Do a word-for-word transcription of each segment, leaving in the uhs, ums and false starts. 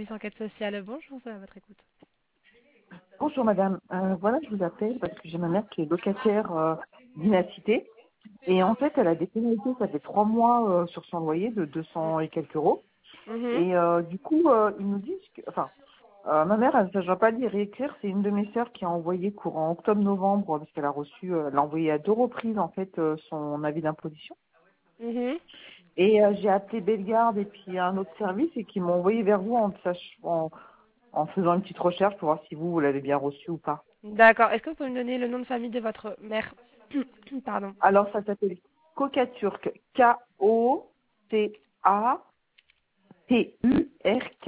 service enquête sociale. Bonjour, à votre écoute. Bonjour madame, Euh, voilà je vous appelle parce que j'ai ma mère qui est locataire euh, d'Inacité et en fait elle a des pénalités, ça fait trois mois euh, sur son loyer de deux cents et quelques euros Mhm. et euh, du coup euh, ils nous disent que, enfin euh, ma mère elle ne savait pas lire et écrire, c'est une de mes sœurs qui a envoyé courant octobre-novembre parce qu'elle a reçu, euh, elle a envoyé à deux reprises en fait euh, son avis d'imposition Mhm. et euh, j'ai appelé Bellegarde et puis un autre service et qui m'ont envoyé vers vous en, sach- en, en faisant une petite recherche pour voir si vous, vous l'avez bien reçu ou pas. D'accord. Est-ce que vous pouvez me donner le nom de famille de votre mère? Pardon. Alors, ça s'appelle Coca Turc. K O C A T U R K.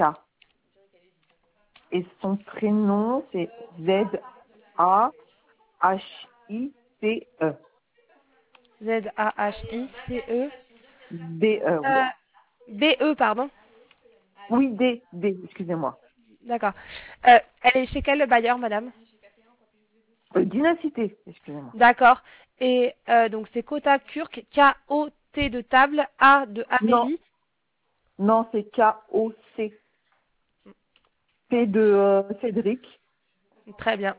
Et son prénom, c'est Z A H I C E. Z A H I C E. D, E, oui. Euh, B E, pardon. Oui, D, D, excusez-moi. D'accord. Euh, elle est chez quel bailleur, madame? Euh, Dinacité, excusez-moi. D'accord. Et euh, donc c'est Kota Kurk, K O T de table, A de Non, Amélie. non, c'est K O C. C de euh, Cédric. Très bien.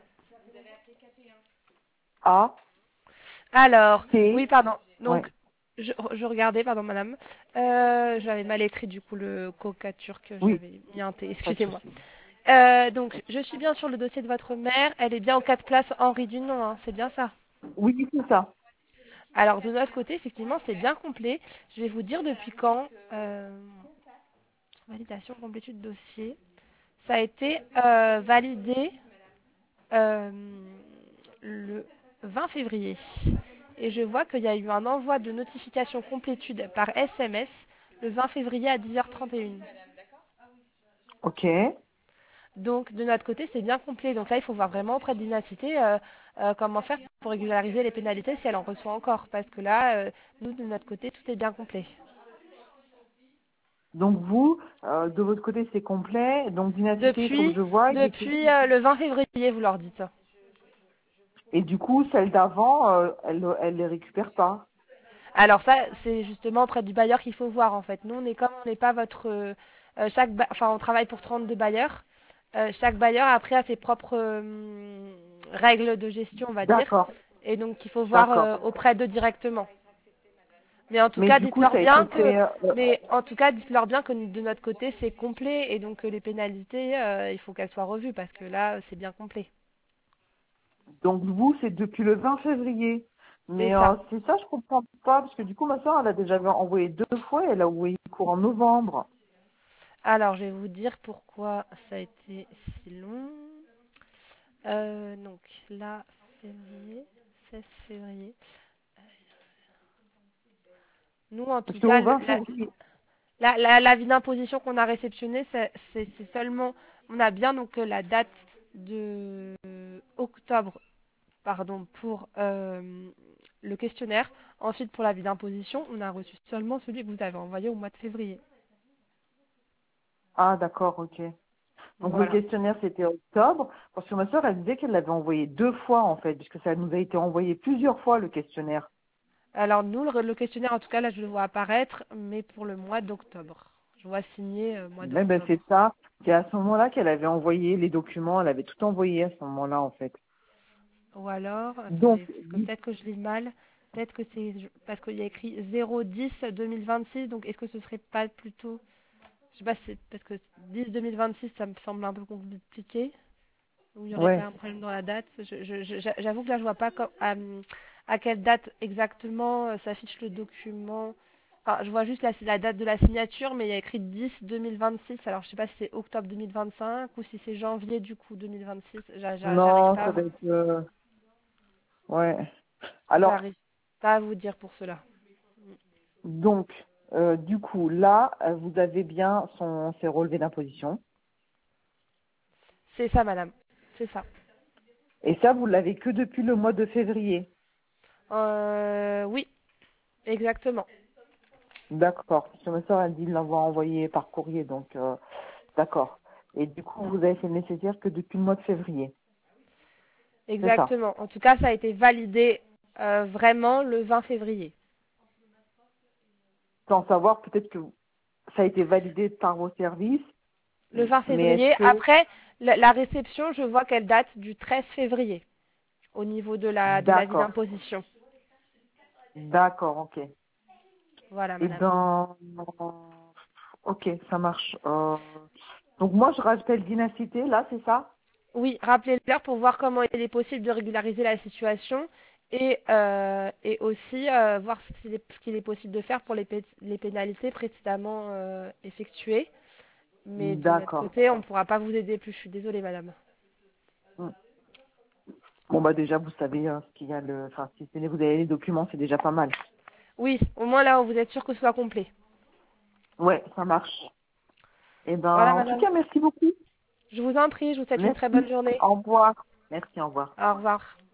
A, Alors, oui, T, pardon. ouais. Donc, je, je regardais, pardon, madame. Euh, j'avais mal écrit, du coup, le coca turc. Oui, J'avais mis un T, pas de excusez-moi. souci. Euh, donc, je suis bien sur le dossier de votre mère. Elle est bien aux quatre places Henri Dunant, hein, c'est bien ça? Oui, c'est ça. Alors, de notre côté, effectivement, c'est bien complet. Je vais vous dire depuis quand. Euh, validation, complétude de dossier. Ça a été euh, validé euh, le vingt février. Et je vois qu'il y a eu un envoi de notification complétude par S M S le vingt février à dix heures trente et une. Ok. Donc, de notre côté, c'est bien complet. Donc là, il faut voir vraiment auprès de l'Inacité euh, euh, comment faire pour régulariser les pénalités si elle en reçoit encore. Parce que là, euh, nous, de notre côté, tout est bien complet. Donc vous, euh, de votre côté, c'est complet. Donc Dinacité, il faut que Depuis, je voie. Et, depuis euh, le vingt février, vous leur dites. et du coup, celle d'avant, euh, elle, elle les récupère pas. Alors ça, c'est justement auprès du bailleur qu'il faut voir en fait. Nous, on est comme on n'est pas votre, euh, euh, chaque, ba- enfin, on travaille pour trente-deux bailleurs. Euh, chaque bailleur après a ses propres euh, règles de gestion, on va dire, D'accord, et donc il faut voir d'accord. euh, auprès d'eux directement. Mais en tout Mais cas, du coup, dites-leur ça a été bien que, fait. euh, mais en tout cas, dites-leur bien que de notre côté, c'est complet et donc que les pénalités, euh, il faut qu'elles soient revues parce que là, c'est bien complet. donc vous, c'est depuis le vingt février. C'est Mais euh, ça. c'est ça, je comprends pas, parce que du coup, ma soeur, elle a déjà envoyé deux fois. Elle a envoyé le cours en novembre. Alors, je vais vous dire pourquoi ça a été si long. Euh, donc là, février, seize février. Nous, en Parce tout cas, qu'au le- vingt l'avis février. la, la, l'avis d'imposition qu'on a réceptionné, c'est c'est- c'est seulement, on a bien donc euh, la date de euh, octobre, pardon, pour euh, le questionnaire. Ensuite, pour l'avis d'imposition, on a reçu seulement celui que vous avez envoyé au mois de février. Ah, d'accord, ok. Donc le Voilà. questionnaire, c'était octobre. Parce que ma soeur, elle disait qu'elle l'avait envoyé deux fois, en fait, puisque ça nous a été envoyé plusieurs fois, le questionnaire. Alors nous, le, le questionnaire, en tout cas, là, je le vois apparaître, mais pour le mois d'octobre. Je vois signé euh, mois Ouais, ben c'est d'octobre. ça. C'est à ce moment-là qu'elle avait envoyé les documents. Elle avait tout envoyé à ce moment-là, en fait. Ou alors, Donc, attendez, parce que peut-être que je lis mal. Peut-être que c'est parce qu'il y a écrit zéro dix deux mille vingt-six. Donc, est-ce que ce serait pas plutôt. Je sais pas, c'est parce que dix deux mille vingt-six, ça me semble un peu compliqué. Ou il n'y aurait pas ouais. un problème dans la date. Je- je- je- J'avoue que là, je vois pas comme- à, à quelle date exactement euh, s'affiche le document. Enfin, je vois juste la, la date de la signature, mais il y a écrit dix deux mille vingt-six. Alors, je sais pas si c'est octobre deux mille vingt-cinq ou si c'est janvier du coup deux mille vingt-six. J'a- j'a- J'arrive Non, pas à ça doit voir. être... euh, ouais. Alors, J'arrive pas à vous dire pour cela. donc, euh, du coup, là, euh, vous avez bien son, ses relevés d'imposition. C'est ça, madame. C'est ça. Et ça, vous l'avez que depuis le mois de février. Euh, oui, exactement. D'accord. Parce que ma soeur, elle dit l'avoir envoyé par courrier, donc euh, d'accord. Et du coup, vous avez fait le nécessaire que depuis le mois de février. C'est ça. Exactement. En tout cas, ça a été validé euh, vraiment le vingt février. Sans savoir peut-être que ça a été validé par vos services Le vingt Mais est-ce février. que... Après, la, la réception, je vois qu'elle date du treize février au niveau de la de l'avis D'accord. d'imposition. D'accord, ok. Voilà, Eh madame. ben, ok, ça marche. Euh, Donc moi, je rappelle Dynacité, là, c'est ça? Oui, rappelez-leur pour voir comment il est possible de régulariser la situation et, euh, et aussi euh, voir ce qu'il est, ce qu'il est possible de faire pour les, pé- les pénalités précédemment euh, effectuées. Mais de notre D'accord. côté, on ne pourra pas vous aider plus. Je suis désolée, madame. Hmm. Bon, bah déjà, vous savez euh, ce qu'il y a le... Enfin, si c'est- vous avez les documents, c'est déjà pas mal. Oui, au moins là, vous êtes sûr que ce soit complet. Ouais, ça marche. Eh ben, Voilà, en tout madame. cas, merci beaucoup. Je vous en prie, je vous souhaite une très bonne Merci. journée. Au revoir. Merci, au revoir. Au revoir.